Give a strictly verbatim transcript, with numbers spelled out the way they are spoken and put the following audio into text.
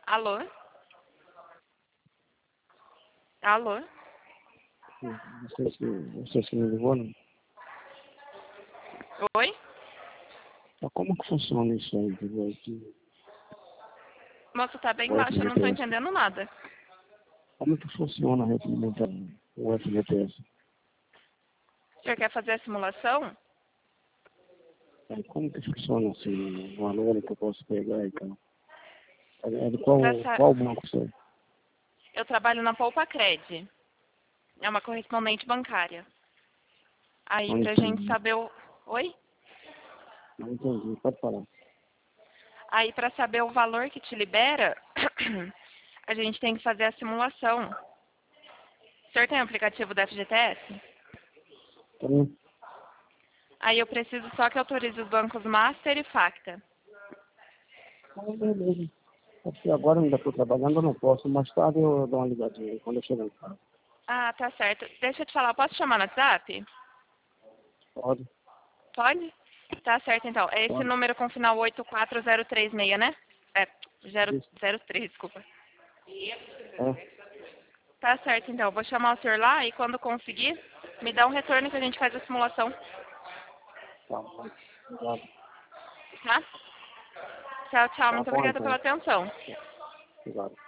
Alô? Alô? Não sei se você se me ligou, não? Oi? Mas como que funciona isso aí, entendeu? Que Moço, tá bem o baixo, eu não tô F G T S. entendendo nada. Como que funciona referente ao F G T S? O senhor quer fazer a simulação? Aí, como que funciona assim, o valor que eu posso pegar e tal? É de qual, Pra sa- qual banco você? Eu trabalho na Poupa Cred. É uma correspondente bancária. Aí, Não pra gente entendi. saber o... Oi? Não entendi, pode falar. Aí, pra saber o valor que te libera, a gente tem que fazer a simulação. O senhor tem o aplicativo da F G T S? Então, Aí eu preciso só que autorize os bancos Master e Facta. ah, beleza. Porque agora ainda estou trabalhando, eu não posso. Mais tarde eu dou uma ligadinha aí, quando eu chegar em casa. Ah, tá certo. Deixa eu te falar, posso te chamar no WhatsApp? Pode? Pode? Tá certo, então. É esse Pode. número com final oito quatro zero três seis, né? É, zero Isso. zero três, desculpa. É, Tá certo, então. Vou chamar o senhor lá e quando conseguir, me dá um retorno que a gente faz a simulação, tá bom. Obrigado. tá? Tchau, tchau. Tá Muito bom obrigada pela então. atenção. Obrigado.